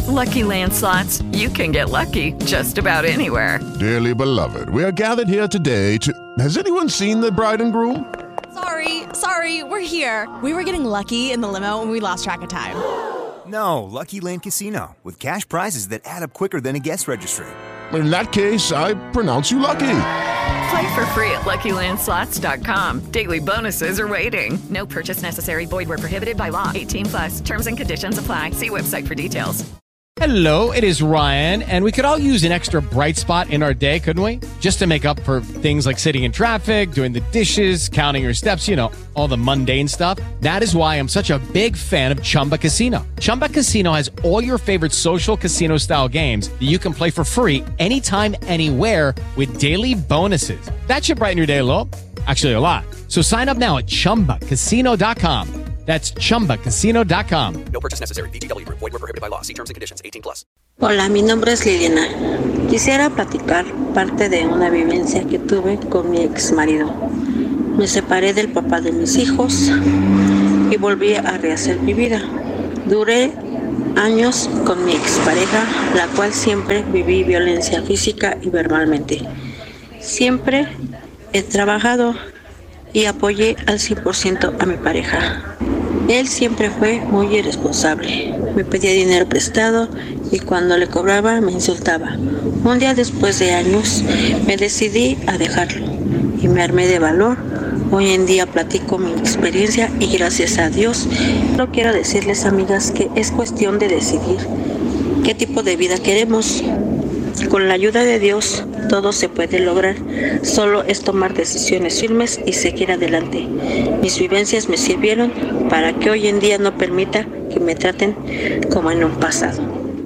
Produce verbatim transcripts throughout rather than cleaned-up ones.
Lucky Land Slots, you can get lucky just about anywhere. Dearly beloved, we are gathered here today to... Has anyone seen the bride and groom? Sorry, sorry, we're here. We were getting lucky in the limo and we lost track of time. No, Lucky Land Casino, with cash prizes that add up quicker than a guest registry. In that case, I pronounce you lucky. Play for free at Lucky Land Slots dot com. Daily bonuses are waiting. No purchase necessary. Void where prohibited by law. eighteen plus. Terms and conditions apply. See website for details. Hello, it is Ryan, and we could all use an extra bright spot in our day, couldn't we? Just to make up for things like sitting in traffic, doing the dishes, counting your steps, you know, all the mundane stuff. That is why I'm such a big fan of Chumba Casino. Chumba Casino has all your favorite social casino-style games that you can play for free anytime, anywhere with daily bonuses. That should brighten your day a little. Actually, a lot. So sign up now at chumba casino dot com. That's chumba casino dot com. No purchase necessary. V G W Group. Void where prohibited by law. See terms and conditions. eighteen plus. Hola, mi nombre es Liliana. Quisiera platicar parte de una vivencia que tuve con mi ex marido. Me separé del papá de mis hijos y volví a rehacer mi vida. Duré años con mi expareja, la cual siempre viví violencia física y verbalmente. Siempre he trabajado y apoyé al cien por ciento a mi pareja. Él siempre fue muy irresponsable. Me pedía dinero prestado y cuando le cobraba me insultaba. Un día después de años me decidí a dejarlo y me armé de valor. Hoy en día platico mi experiencia y gracias a Dios no quiero decirles, amigas, que es cuestión de decidir qué tipo de vida queremos. Con la ayuda de Dios todo se puede lograr, solo es tomar decisiones firmes y seguir adelante. Mis vivencias me sirvieron para que hoy en día no permita que me traten como en un pasado.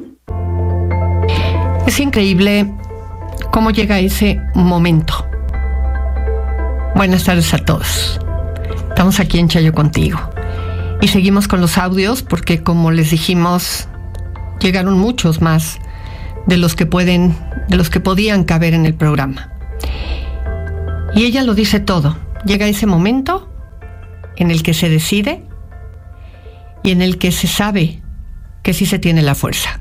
Es increíble cómo llega ese momento. Buenas tardes a todos. Estamos aquí en Chayo Contigo y seguimos con los audios porque, como les dijimos, llegaron muchos más de los que pueden, de los que podían caber en el programa. Y ella lo dice todo. Llega ese momento en el que se decide y en el que se sabe que sí se tiene la fuerza.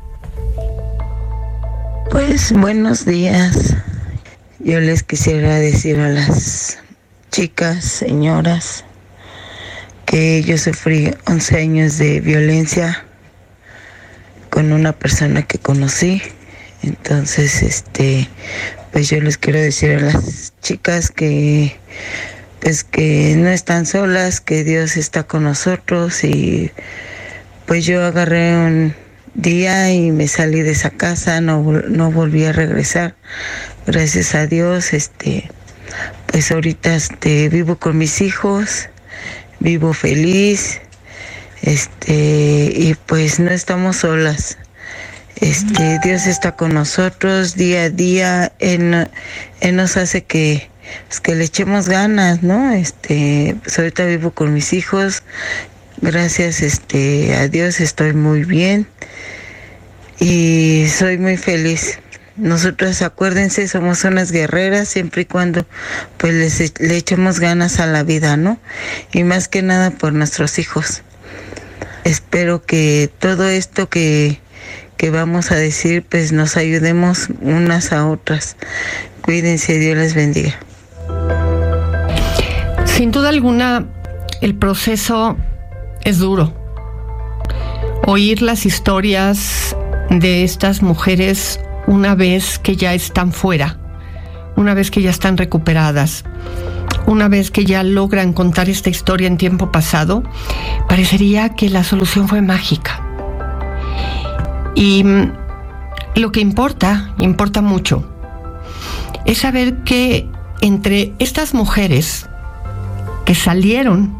Pues buenos días. Yo les quisiera decir a las chicas, señoras, que yo sufrí once años de violencia con una persona que conocí. Entonces, este, pues yo les quiero decir a las chicas que, pues que no están solas, que Dios está con nosotros. Y pues yo agarré un día y me salí de esa casa, no, no volví a regresar. Gracias a Dios, este, pues ahorita este, vivo con mis hijos, vivo feliz. Este, y pues no estamos solas. Este, Dios está con nosotros día a día. Él, él nos hace que, pues, que le echemos ganas, ¿no? Este, pues ahorita vivo con mis hijos. Gracias, este, a Dios estoy muy bien y soy muy feliz. Nosotros, acuérdense, somos unas guerreras siempre y cuando pues les, le echemos ganas a la vida, ¿no? Y más que nada por nuestros hijos. Espero que todo esto que, que vamos a decir, pues nos ayudemos unas a otras. Cuídense, Dios les bendiga. Sin duda alguna, el proceso es duro. Oír las historias de estas mujeres una vez que ya están fuera, una vez que ya están recuperadas, una vez que ya logran contar esta historia en tiempo pasado, parecería que la solución fue mágica. Y lo que importa, importa mucho, es saber que entre estas mujeres que salieron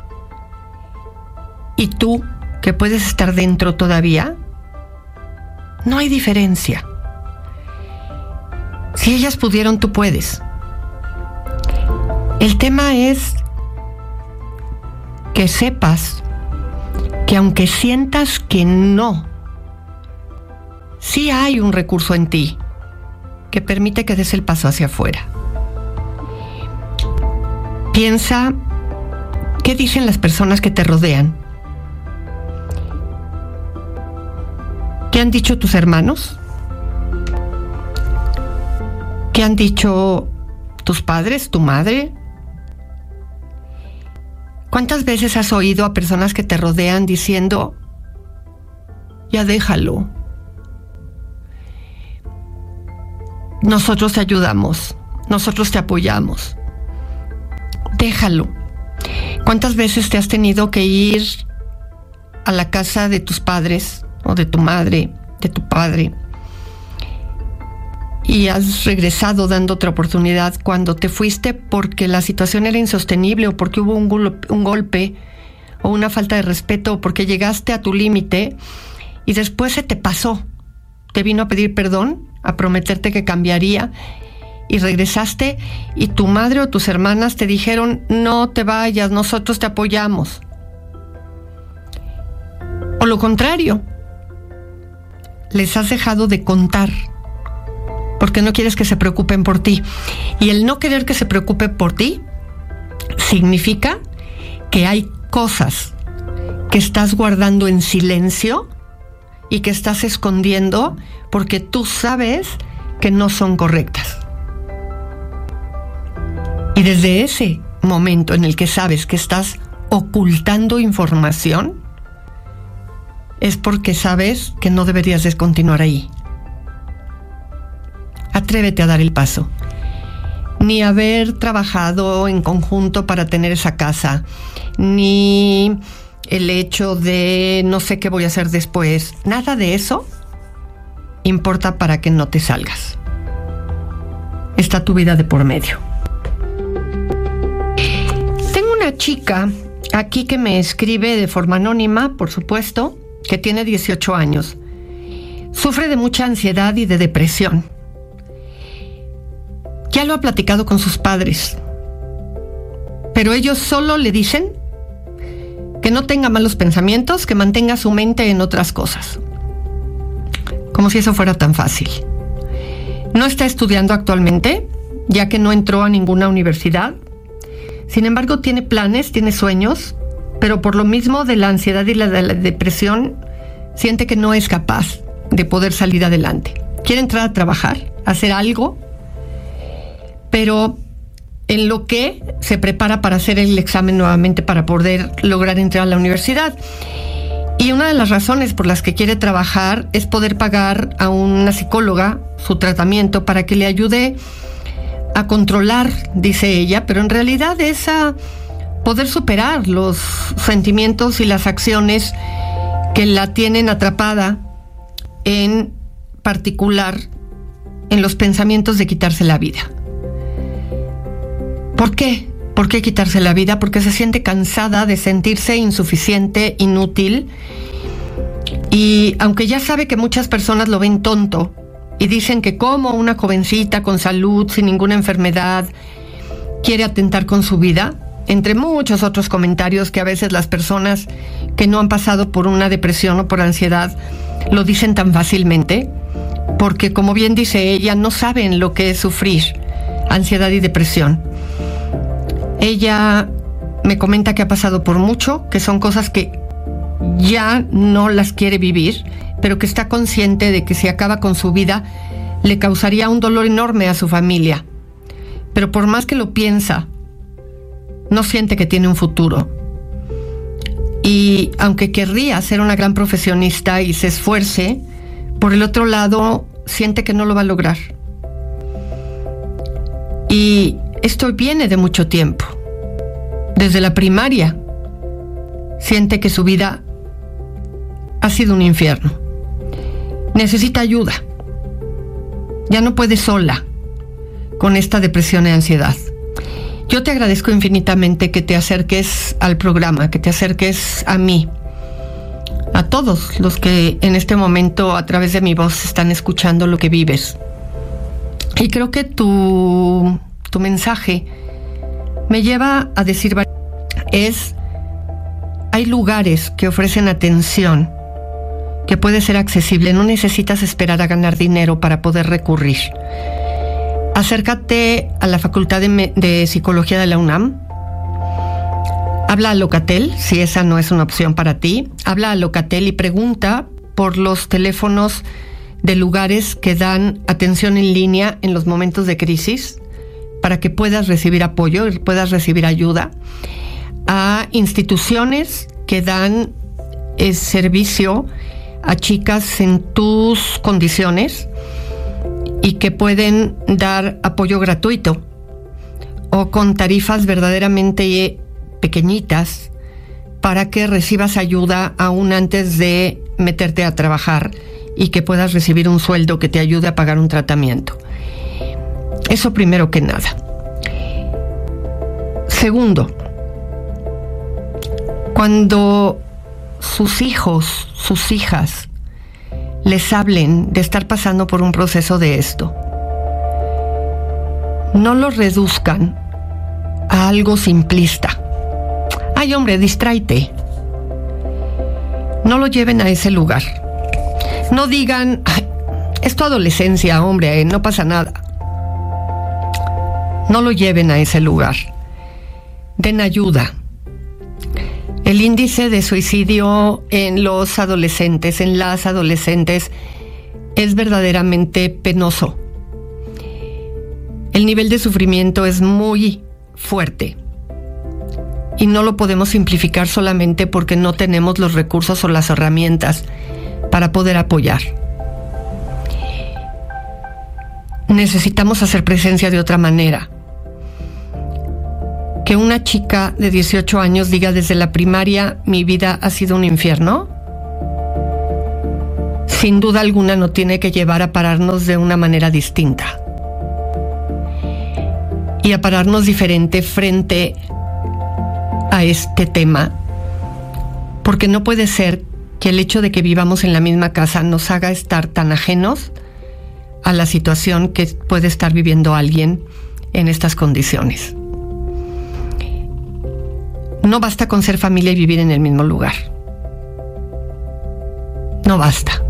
y tú, que puedes estar dentro todavía, no hay diferencia. Si ellas pudieron, tú puedes. El tema es que sepas que aunque sientas que no, sí hay un recurso en ti que permite que des el paso hacia afuera. Piensa qué dicen las personas que te rodean. ¿Qué han dicho tus hermanos? ¿Qué han dicho tus padres, tu madre? ¿Cuántas veces has oído a personas que te rodean diciendo, ya déjalo? Nosotros te ayudamos, nosotros te apoyamos. Déjalo. ¿Cuántas veces te has tenido que ir a la casa de tus padres o de tu madre, de tu padre, y has regresado dando otra oportunidad cuando te fuiste porque la situación era insostenible o porque hubo un, gol- un golpe o una falta de respeto o porque llegaste a tu límite y después se te pasó? Te vino a pedir perdón, a prometerte que cambiaría y regresaste y tu madre o tus hermanas te dijeron, no te vayas, nosotros te apoyamos. O lo contrario, les has dejado de contar porque no quieres que se preocupen por ti. Y el no querer que se preocupe por ti significa que hay cosas que estás guardando en silencio y que estás escondiendo porque tú sabes que no son correctas. Y desde ese momento en el que sabes que estás ocultando información, es porque sabes que no deberías de continuar ahí. Atrévete a dar el paso. Ni haber trabajado en conjunto para tener esa casa, ni el hecho de no sé qué voy a hacer después. Nada de eso importa para que no te salgas. Está tu vida de por medio. Tengo una chica aquí que me escribe de forma anónima, por supuesto, que tiene dieciocho años. Sufre de mucha ansiedad y de depresión. Ya lo ha platicado con sus padres, pero ellos solo le dicen que no tenga malos pensamientos, que mantenga su mente en otras cosas. Como si eso fuera tan fácil. No está estudiando actualmente, ya que no entró a ninguna universidad. Sin embargo, tiene planes, tiene sueños, pero por lo mismo de la ansiedad y la de la depresión, siente que no es capaz de poder salir adelante. Quiere entrar a trabajar, hacer algo, pero en lo que se prepara para hacer el examen nuevamente para poder lograr entrar a la universidad. Y una de las razones por las que quiere trabajar es poder pagar a una psicóloga su tratamiento para que le ayude a controlar, dice ella, pero en realidad es a poder superar los sentimientos y las acciones que la tienen atrapada, en particular en los pensamientos de quitarse la vida. ¿Por qué? ¿Por qué quitarse la vida? Porque se siente cansada de sentirse insuficiente, inútil. Y aunque ya sabe que muchas personas lo ven tonto y dicen que como una jovencita con salud, sin ninguna enfermedad, quiere atentar con su vida, entre muchos otros comentarios que a veces las personas que no han pasado por una depresión o por ansiedad lo dicen tan fácilmente, porque como bien dice ella, no saben lo que es sufrir ansiedad y depresión. Ella me comenta que ha pasado por mucho, que son cosas que ya no las quiere vivir, pero que está consciente de que si acaba con su vida le causaría un dolor enorme a su familia. Pero por más que lo piensa, no siente que tiene un futuro. Y aunque querría ser una gran profesionista y se esfuerce, por el otro lado siente que no lo va a lograr. Y esto viene de mucho tiempo. Desde la primaria siente que su vida ha sido un infierno. Necesita ayuda. Ya no puede sola con esta depresión y ansiedad. Yo te agradezco infinitamente que te acerques al programa, que te acerques a mí, a todos los que en este momento a través de mi voz están escuchando lo que vives. Y creo que tu, tu mensaje me lleva a decir, es, hay lugares que ofrecen atención que puede ser accesible, no necesitas esperar a ganar dinero para poder recurrir. Acércate a la Facultad de, de Psicología de la UNAM, habla a Locatel, si esa no es una opción para ti, habla a Locatel y pregunta por los teléfonos de lugares que dan atención en línea en los momentos de crisis para que puedas recibir apoyo y puedas recibir ayuda, a instituciones que dan eh, servicio a chicas en tus condiciones y que pueden dar apoyo gratuito o con tarifas verdaderamente pequeñitas para que recibas ayuda aún antes de meterte a trabajar y que puedas recibir un sueldo que te ayude a pagar un tratamiento. Eso primero que nada. Segundo, cuando sus hijos, sus hijas, les hablen de estar pasando por un proceso de esto, no lo reduzcan a algo simplista. Ay, hombre, distráete. No lo lleven a ese lugar. No digan, ay, es tu adolescencia, hombre, no pasa nada. No lo lleven a ese lugar. Den ayuda. El índice de suicidio en los adolescentes, en las adolescentes, es verdaderamente penoso. El nivel de sufrimiento es muy fuerte y no lo podemos simplificar solamente porque no tenemos los recursos o las herramientas para poder apoyar. Necesitamos hacer presencia de otra manera. Que una chica de dieciocho años diga desde la primaria, mi vida ha sido un infierno, sin duda alguna no tiene que llevar a pararnos de una manera distinta y a pararnos diferente frente a este tema, porque no puede ser que el hecho de que vivamos en la misma casa nos haga estar tan ajenos a la situación que puede estar viviendo alguien en estas condiciones. No basta con ser familia y vivir en el mismo lugar. No basta.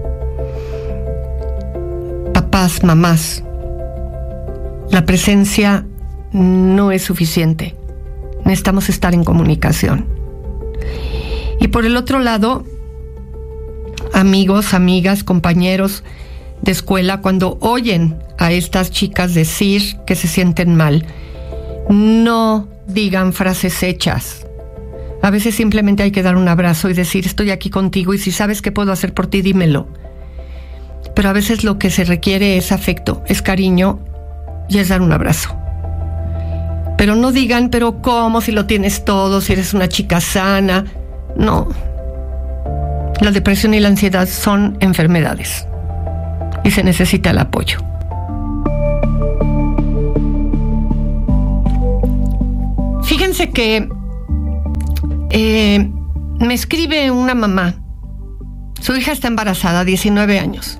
Papás, mamás, la presencia no es suficiente. Necesitamos estar en comunicación. Y por el otro lado, amigos, amigas, compañeros de escuela, cuando oyen a estas chicas decir que se sienten mal, no digan frases hechas. A veces simplemente hay que dar un abrazo y decir, estoy aquí contigo y si sabes qué puedo hacer por ti, dímelo. Pero a veces lo que se requiere es afecto, es cariño y es dar un abrazo. Pero no digan, pero ¿cómo? Si lo tienes todo, si eres una chica sana. No. La depresión y la ansiedad son enfermedades y se necesita el apoyo. Fíjense que eh, me escribe una mamá. Su hija está embarazada, diecinueve años.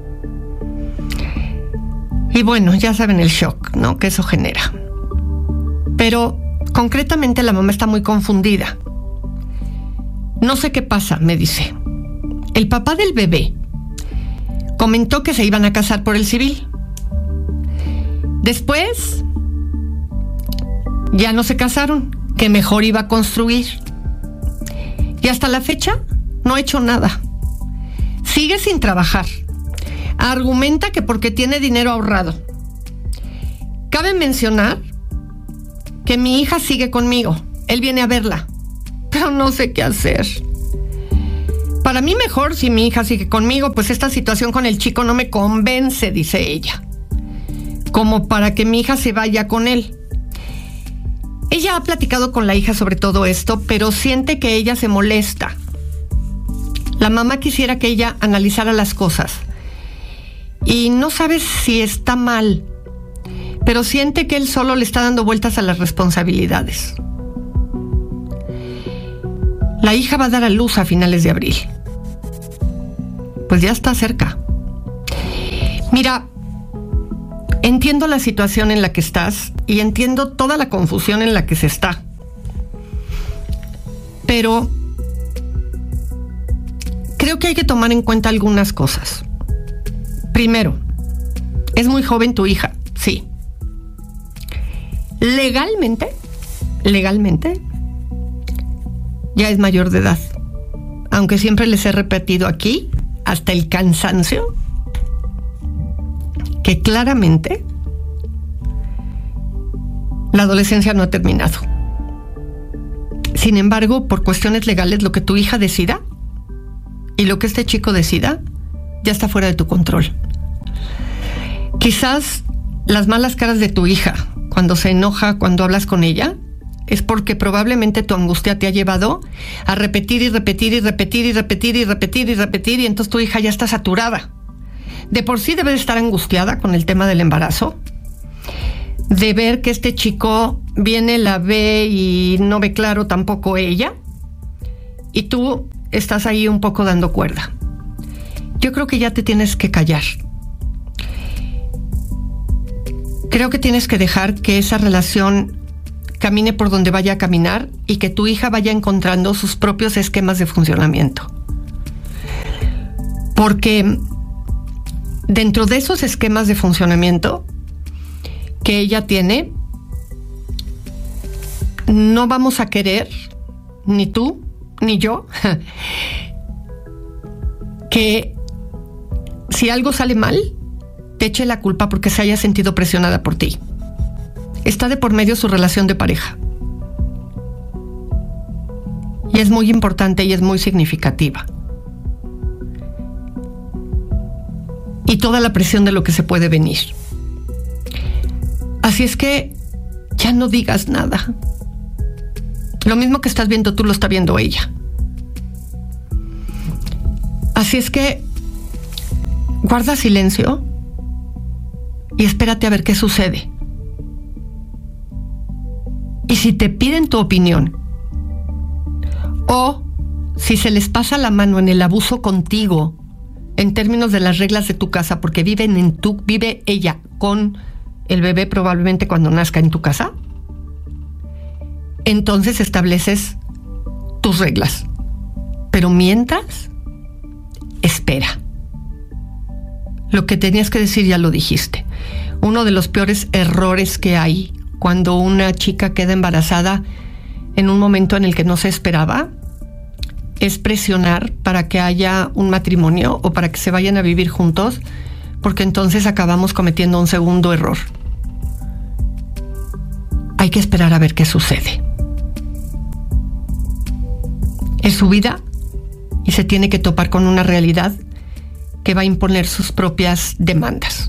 Y bueno, ya saben el shock, ¿no?, que eso genera. Pero concretamente la mamá está muy confundida. No sé qué pasa, me dice. El papá del bebé comentó que se iban a casar por el civil. Después ya no se casaron, que mejor iba a construir. Y hasta la fecha no ha hecho nada. Sigue sin trabajar. Argumenta que porque tiene dinero ahorrado. Cabe mencionar que mi hija sigue conmigo. Él viene a verla, pero no sé qué hacer. Para mí mejor si mi hija sigue conmigo, pues esta situación con el chico no me convence, dice ella, como para que mi hija se vaya con él. Ella ha platicado con la hija sobre todo esto, pero siente que ella se molesta. La mamá quisiera que ella analizara las cosas y no sabe si está mal, pero siente que él solo le está dando vueltas a las responsabilidades. La hija va a dar a luz a finales de abril. Pues ya está cerca. Mira, entiendo la situación en la que estás y entiendo toda la confusión en la que se está. Pero creo que hay que tomar en cuenta algunas cosas. Primero, es muy joven tu hija, sí. Legalmente, legalmente, ya es mayor de edad. Aunque siempre les he repetido aquí hasta el cansancio que claramente la adolescencia no ha terminado. Sin embargo, por cuestiones legales, lo que tu hija decida y lo que este chico decida ya está fuera de tu control. Quizás las malas caras de tu hija cuando se enoja, cuando hablas con ella, es porque probablemente tu angustia te ha llevado a repetir y repetir y repetir y repetir y repetir y repetir, y entonces tu hija ya está saturada. De por sí debe de estar angustiada con el tema del embarazo, de ver que este chico viene, la ve y no ve claro tampoco ella, y tú estás ahí un poco dando cuerda. Yo creo que ya te tienes que callar. Creo que tienes que dejar que esa relación camine por donde vaya a caminar y que tu hija vaya encontrando sus propios esquemas de funcionamiento. Porque dentro de esos esquemas de funcionamiento que ella tiene, no vamos a querer, ni tú, ni yo, que si algo sale mal, te eche la culpa porque se haya sentido presionada por ti. Está de por medio su relación de pareja. Y es muy importante y es muy significativa. Y toda la presión de lo que se puede venir. Así es que ya no digas nada. Lo mismo que estás viendo tú lo está viendo ella. Así es que guarda silencio y espérate a ver qué sucede. Y si te piden tu opinión, o si se les pasa la mano en el abuso contigo, en términos de las reglas de tu casa, porque viven en tu, vive ella con el bebé probablemente cuando nazca en tu casa, entonces estableces tus reglas. Pero mientras, espera. Lo que tenías que decir ya lo dijiste. Uno de los peores errores que hay cuando una chica queda embarazada en un momento en el que no se esperaba es presionar para que haya un matrimonio o para que se vayan a vivir juntos, porque entonces acabamos cometiendo un segundo error. Hay que esperar a ver qué sucede. Es su vida y se tiene que topar con una realidad que va a imponer sus propias demandas.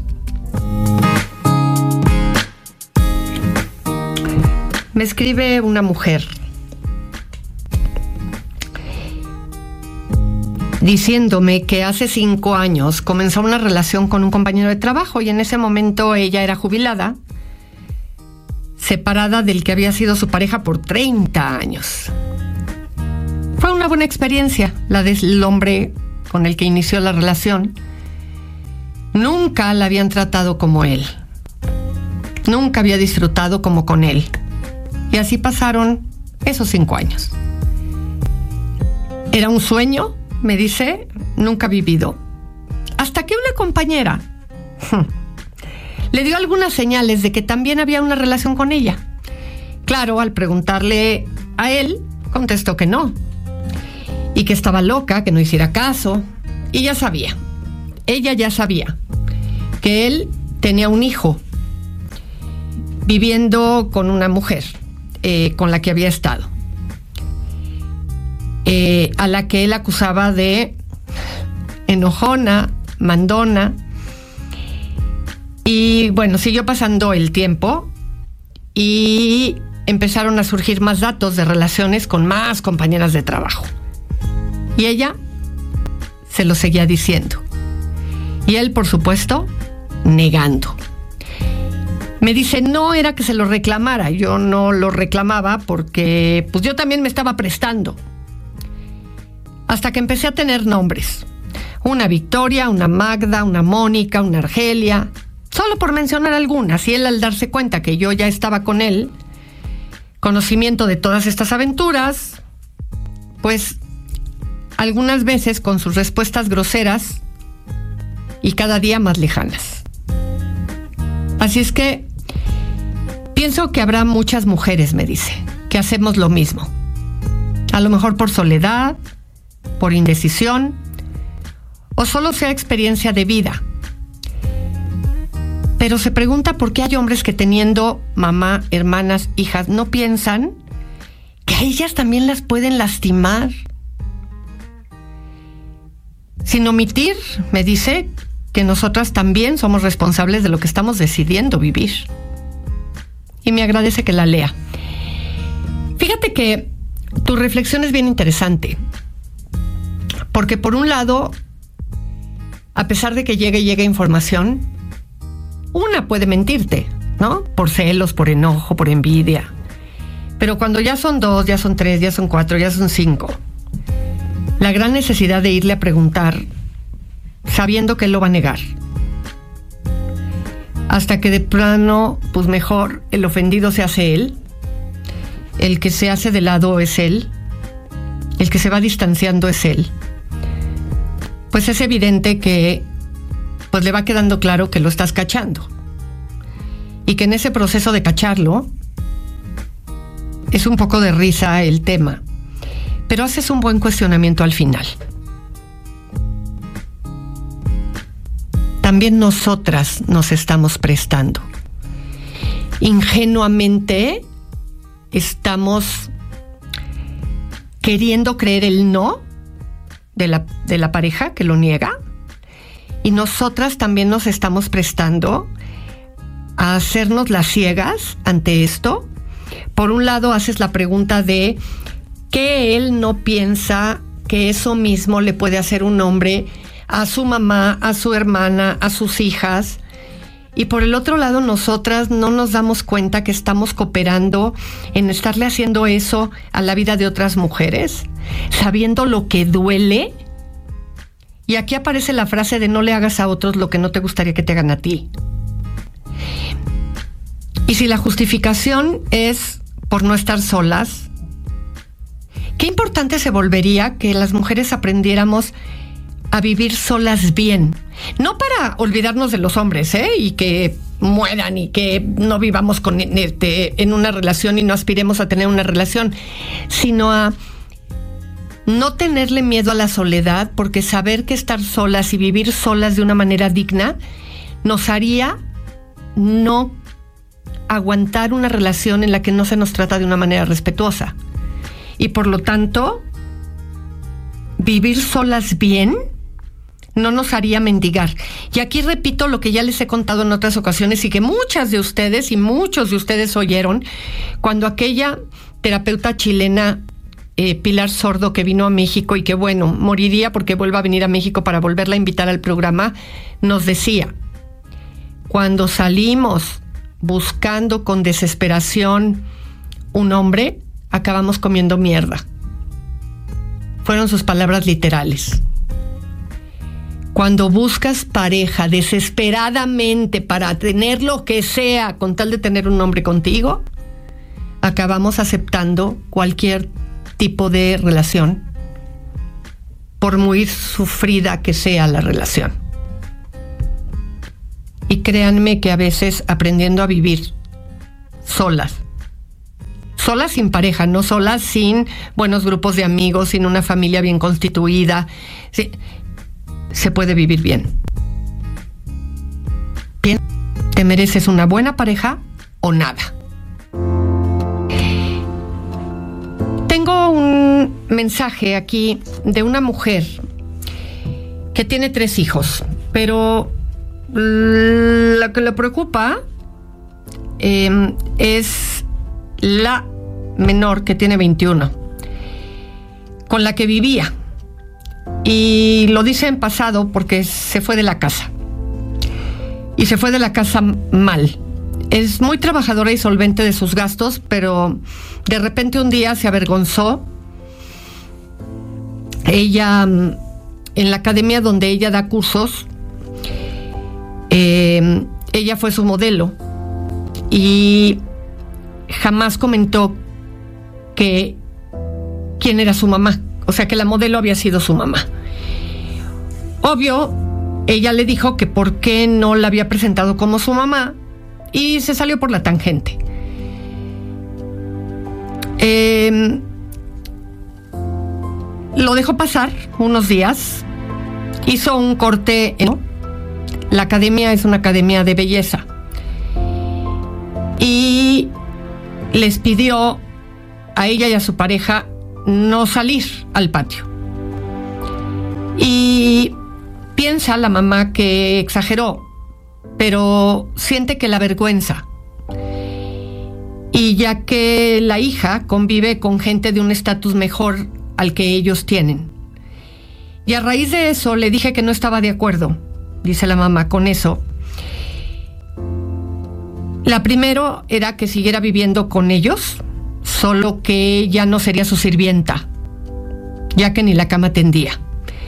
Me escribe una mujer diciéndome que hace cinco años comenzó una relación con un compañero de trabajo y en ese momento ella era jubilada, separada del que había sido su pareja por treinta años. Fue una buena experiencia la del hombre con el que inició la relación. Nunca la habían tratado como él. Nunca había disfrutado como con él. Y así pasaron esos cinco años. Era un sueño, me dice, nunca vivido. Hasta que una compañera le dio algunas señales de que también había una relación con ella. Claro, al preguntarle a él, contestó que no. Y que estaba loca, que no hiciera caso. Y ya sabía, ella ya sabía que él tenía un hijo viviendo con una mujer eh, con la que había estado, eh, a la que él acusaba de enojona, mandona. Y bueno, siguió pasando el tiempo y empezaron a surgir más datos de relaciones con más compañeras de trabajo. Y ella se lo seguía diciendo. Y él, por supuesto, negando. Me dice, no era que se lo reclamara. Yo no lo reclamaba porque pues yo también me estaba prestando. Hasta que empecé a tener nombres. Una Victoria, una Magda, una Mónica, una Argelia. Solo por mencionar algunas. Y él, al darse cuenta que yo ya estaba con él, conocimiento de todas estas aventuras, pues algunas veces con sus respuestas groseras y cada día más lejanas. Así es que pienso que habrá muchas mujeres, me dice, que hacemos lo mismo. A lo mejor por soledad, por indecisión o solo sea experiencia de vida. Pero se pregunta por qué hay hombres que teniendo mamá, hermanas, hijas, no piensan que a ellas también las pueden lastimar. Sin omitir, me dice que nosotras también somos responsables de lo que estamos decidiendo vivir. Y me agradece que la lea. Fíjate que tu reflexión es bien interesante. Porque por un lado, a pesar de que llegue y llegue información, una puede mentirte, ¿no? Por celos, por enojo, por envidia. Pero cuando ya son dos, ya son tres, ya son cuatro, ya son cinco, la gran necesidad de irle a preguntar, sabiendo que él lo va a negar. Hasta que de plano, pues mejor, el ofendido se hace él, el que se hace de lado es él, el que se va distanciando es él. Pues es evidente que pues le va quedando claro que lo estás cachando. Y que en ese proceso de cacharlo, es un poco de risa el tema, pero haces un buen cuestionamiento al final. También nosotras nos estamos prestando. Ingenuamente estamos queriendo creer el no de la, de la pareja que lo niega, y nosotras también nos estamos prestando a hacernos las ciegas ante esto. Por un lado, haces la pregunta de ¿qué él no piensa que eso mismo le puede hacer un hombre a su mamá, a su hermana, a sus hijas? Y por el otro lado, nosotras no nos damos cuenta que estamos cooperando en estarle haciendo eso a la vida de otras mujeres, sabiendo lo que duele. Y aquí aparece la frase de no le hagas a otros lo que no te gustaría que te hagan a ti. Y si la justificación es por no estar solas, qué importante se volvería que las mujeres aprendiéramos a vivir solas bien. No para olvidarnos de los hombres, ¿eh? Y que mueran y que no vivamos con, este, en una relación y no aspiremos a tener una relación, sino a no tenerle miedo a la soledad, porque saber que estar solas y vivir solas de una manera digna nos haría no aguantar una relación en la que no se nos trata de una manera respetuosa. Y por lo tanto, vivir solas bien no nos haría mendigar. Y aquí repito lo que ya les he contado en otras ocasiones y que muchas de ustedes y muchos de ustedes oyeron cuando aquella terapeuta chilena, eh, Pilar Sordo, que vino a México y que bueno, moriría porque vuelva a venir a México para volverla a invitar al programa, nos decía: cuando salimos buscando con desesperación un hombre, acabamos comiendo mierda. Fueron sus palabras literales. Cuando buscas pareja desesperadamente para tener lo que sea con tal de tener un hombre contigo, acabamos aceptando cualquier tipo de relación, por muy sufrida que sea la relación. Y créanme que a veces aprendiendo a vivir solas, solas sin pareja, no solas sin buenos grupos de amigos, sin una familia bien constituida, sí, se puede vivir bien. Bien, te mereces una buena pareja o nada. Tengo un mensaje aquí de una mujer que tiene tres hijos, pero lo que le preocupa eh, es la menor, que tiene veintiuno, con la que vivía. Y lo dice en pasado porque se fue de la casa. Y se fue de la casa mal. Es muy trabajadora y solvente de sus gastos, pero de repente un día se avergonzó. Ella, en la academia donde ella da cursos, eh, ella fue su modelo. Y jamás comentó que quién era su mamá. O sea, que la modelo había sido su mamá. Obvio, ella le dijo que por qué no la había presentado como su mamá y se salió por la tangente. Eh, lo dejó pasar unos días hizo un corte en... La academia es una academia de belleza. Y les pidió a ella y a su pareja no salir al patio. Y piensa la mamá que exageró, pero siente que la avergüenza. Y ya que la hija convive con gente de un estatus mejor al que ellos tienen. Y a raíz de eso le dije que no estaba de acuerdo, dice la mamá, con eso. La primero era que siguiera viviendo con ellos, solo que ya no sería su sirvienta, ya que ni la cama tendía.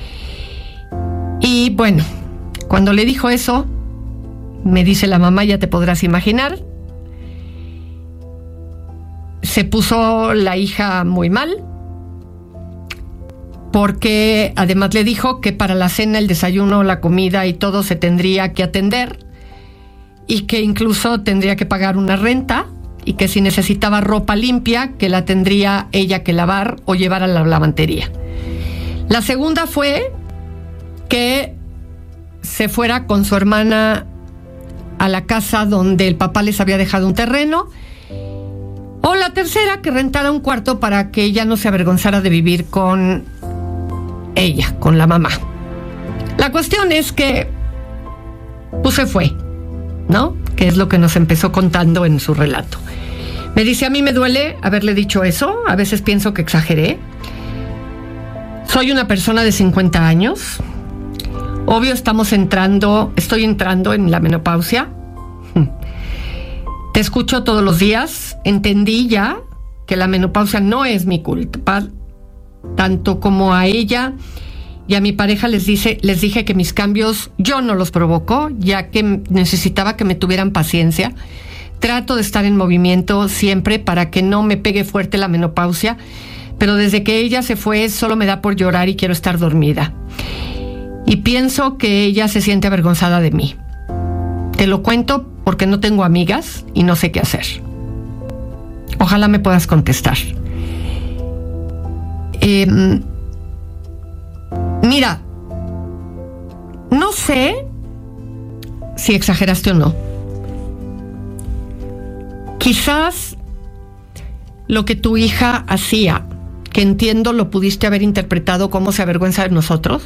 Y bueno, cuando le dijo eso, me dice la mamá, ya te podrás imaginar, se puso la hija muy mal, porque además le dijo que para la cena, el desayuno, la comida y todo se tendría que atender, y que incluso tendría que pagar una renta, y que si necesitaba ropa limpia, que la tendría ella que lavar o llevar a la lavandería. La segunda fue que se fuera con su hermana a la casa donde el papá les había dejado un terreno. O la tercera, que rentara un cuarto para que ella no se avergonzara de vivir con ella, con la mamá. La cuestión es que pues se fue, ¿no? Que es lo que nos empezó contando en su relato. Me dice, a mí me duele haberle dicho eso, a veces pienso que exageré. Soy una persona de cincuenta años. Obvio, estamos entrando, estoy entrando en la menopausia. Te escucho todos los días. Entendí ya que la menopausia no es mi culpa. Tanto como a ella y a mi pareja les, dice, les dije que mis cambios yo no los provoco, ya que necesitaba que me tuvieran paciencia. Trato de estar en movimiento siempre para que no me pegue fuerte la menopausia, pero desde que ella se fue solo me da por llorar y quiero estar dormida. Y pienso que ella se siente avergonzada de mí. Te lo cuento porque no tengo amigas y no sé qué hacer. Ojalá me puedas contestar. Eh, mira, no sé si exageraste o no. Quizás lo que tu hija hacía, que entiendo lo pudiste haber interpretado como se avergüenza de nosotros,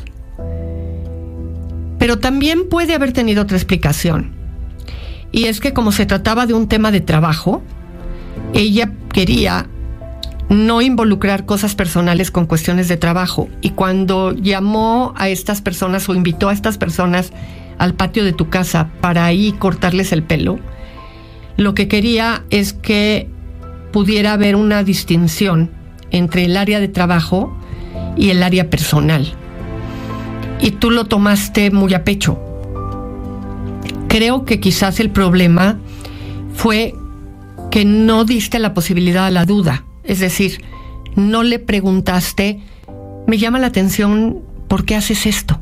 pero también puede haber tenido otra explicación. Y es que como se trataba de un tema de trabajo, ella quería no involucrar cosas personales con cuestiones de trabajo. Y cuando llamó a estas personas o invitó a estas personas al patio de tu casa para ahí cortarles el pelo, lo que quería es que pudiera haber una distinción entre el área de trabajo y el área personal. Y tú lo tomaste muy a pecho. Creo que quizás el problema fue que no diste la posibilidad a la duda. Es decir, no le preguntaste, me llama la atención, ¿por qué haces esto?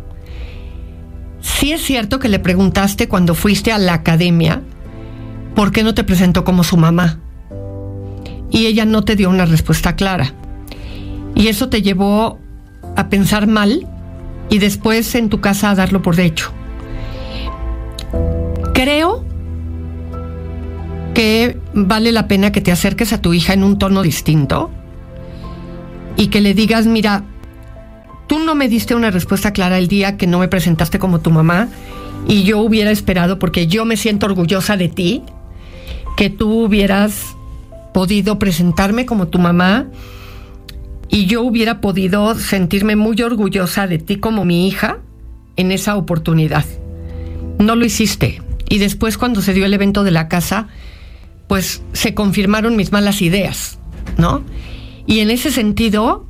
Sí es cierto que le preguntaste cuando fuiste a la academia, ¿por qué no te presentó como su mamá? Y ella no te dio una respuesta clara. Y eso te llevó a pensar mal y después en tu casa a darlo por hecho. Creo que vale la pena que te acerques a tu hija en un tono distinto y que le digas, mira, tú no me diste una respuesta clara el día que no me presentaste como tu mamá y yo hubiera esperado, porque yo me siento orgullosa de ti, que tú hubieras podido presentarme como tu mamá y yo hubiera podido sentirme muy orgullosa de ti como mi hija en esa oportunidad. No lo hiciste. Y después, cuando se dio el evento de la casa, pues se confirmaron mis malas ideas, ¿no? Y en ese sentido,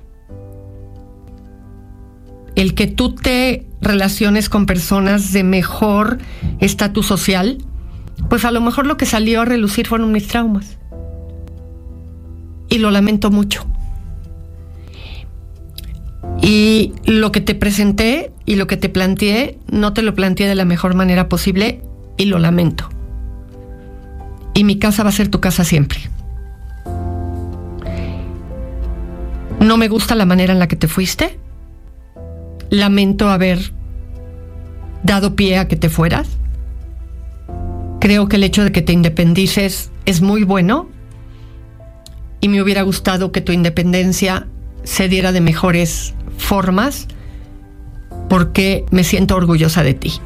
el que tú te relaciones con personas de mejor estatus social, pues a lo mejor lo que salió a relucir fueron mis traumas. Y lo lamento mucho. Y lo que te presenté y lo que te planteé, no te lo planteé de la mejor manera posible y lo lamento. Y mi casa va a ser tu casa siempre. No me gusta la manera en la que te fuiste. lamento haber dado pie a que te fueras. Creo que el hecho de que te independices es muy bueno y me hubiera gustado que tu independencia se diera de mejores formas porque me siento orgullosa de ti.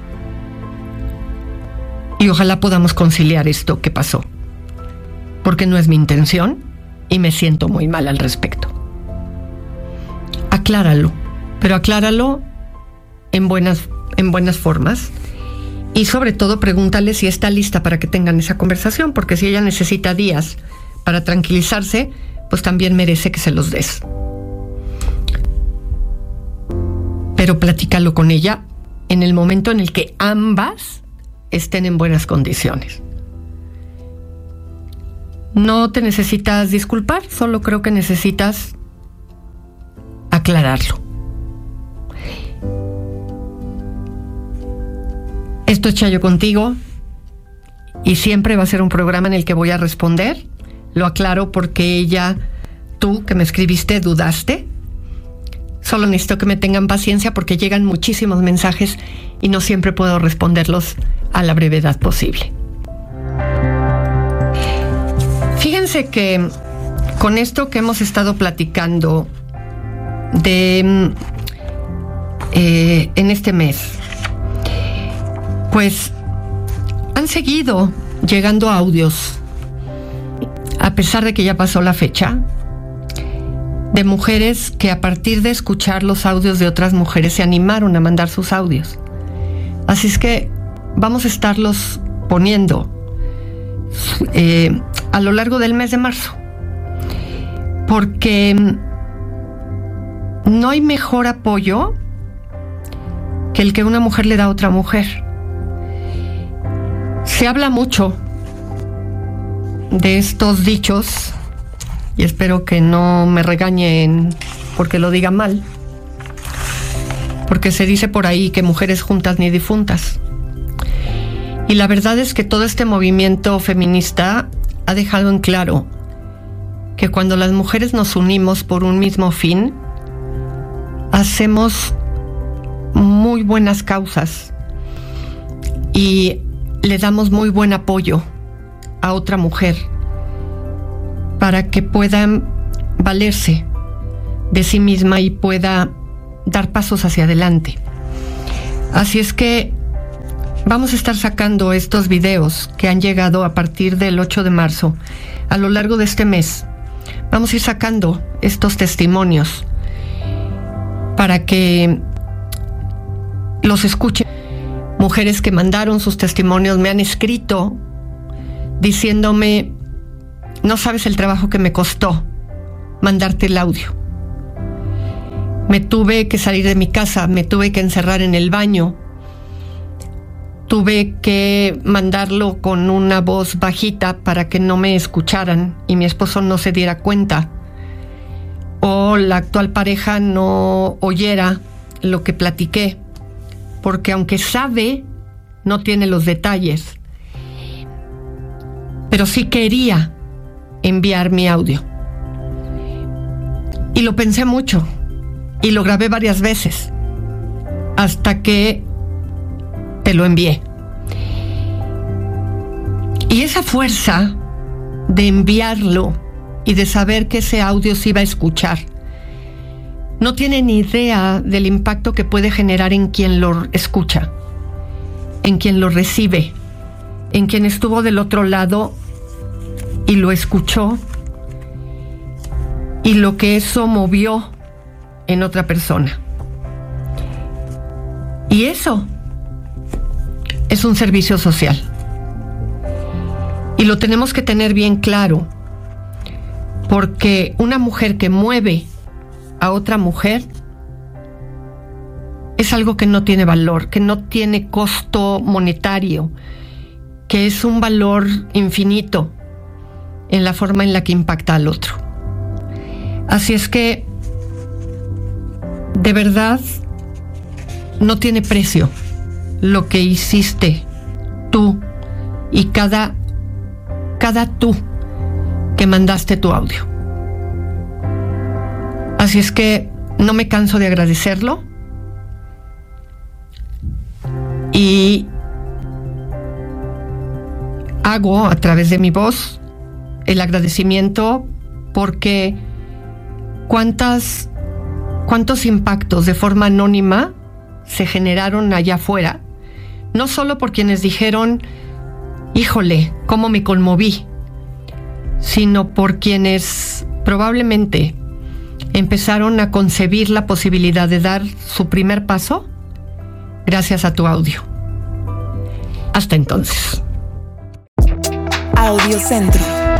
Y ojalá podamos conciliar esto que pasó, porque no es mi intención y me siento muy mal al respecto. Acláralo, pero acláralo en buenas, en buenas formas. Y sobre todo pregúntale si está lista para que tengan esa conversación, porque si ella necesita días para tranquilizarse, pues también merece que se los des. Pero platícalo con ella en el momento en el que ambas estén en buenas condiciones. No te necesitas disculpar, solo creo que necesitas aclararlo. Esto es Chayo Contigo y siempre va a ser un programa en el que voy a responder. Lo aclaro porque ella, tú que me escribiste, dudaste. Solo necesito que me tengan paciencia porque llegan muchísimos mensajes y no siempre puedo responderlos a la brevedad posible. Fíjense que con esto que hemos estado platicando de eh, en este mes, pues han seguido llegando audios, a pesar de que ya pasó la fecha, de mujeres que a partir de escuchar los audios de otras mujeres se animaron a mandar sus audios. Así es que vamos a estarlos poniendo eh, a lo largo del mes de marzo, porque no hay mejor apoyo que el que una mujer le da a otra mujer. Se habla mucho de estos dichos y espero que no me regañen porque lo diga mal, porque se dice por ahí que mujeres juntas ni difuntas. Y la verdad es que todo este movimiento feminista ha dejado en claro que cuando las mujeres nos unimos por un mismo fin, hacemos muy buenas causas y le damos muy buen apoyo a otra mujer para que pueda valerse de sí misma y pueda dar pasos hacia adelante. Así es que vamos a estar sacando estos videos que han llegado a partir del ocho de marzo. A lo largo de este mes vamos a ir sacando estos testimonios para que los escuchen. Mujeres que mandaron sus testimonios me han escrito diciéndome: no sabes el trabajo que me costó mandarte el audio. Me tuve que salir de mi casa, me tuve que encerrar en el baño, tuve que mandarlo con una voz bajita para que no me escucharan y mi esposo no se diera cuenta, o la actual pareja no oyera lo que platiqué, porque aunque sabe, no tiene los detalles, pero sí quería enviar mi audio. Y lo pensé mucho y lo grabé varias veces hasta que te lo envié. Y esa fuerza de enviarlo y de saber que ese audio se iba a escuchar, no tiene ni idea del impacto que puede generar en quien lo escucha, en quien lo recibe, en quien estuvo del otro lado y lo escuchó, y lo que eso movió en otra persona. Y eso es un servicio social. Y lo tenemos que tener bien claro, porque una mujer que mueve a otra mujer es algo que no tiene valor, que no tiene costo monetario, que es un valor infinito en la forma en la que impacta al otro. Así es que, de verdad, no tiene precio lo que hiciste tú y cada, cada tú que mandaste tu audio. Así es que no me canso de agradecerlo y hago a través de mi voz el agradecimiento porque cuántas, cuántos impactos de forma anónima se generaron allá afuera, no solo por quienes dijeron, híjole, cómo me conmoví, sino por quienes probablemente empezaron a concebir la posibilidad de dar su primer paso gracias a tu audio. Hasta entonces. Audiocentro.